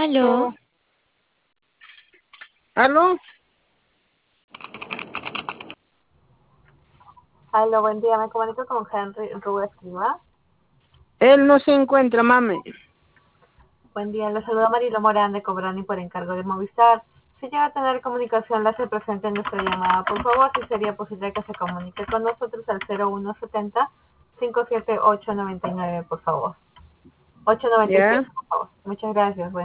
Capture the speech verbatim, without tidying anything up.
Aló. Oh, ¿aló? Aló, buen día. Me comunico con Henry Rubén Escriba. Él no se encuentra, mami. Buen día. Le saluda Marilo Morán de Cobrani por encargo de Movistar. Si llega a tener comunicación, la hace presente en nuestra llamada. Por favor, si sería posible que se comunique con nosotros al cero uno setenta, cinco siete ocho, nueve nueve, por favor. ocho nueve siete, ¿Ya? por favor. Muchas gracias. Buen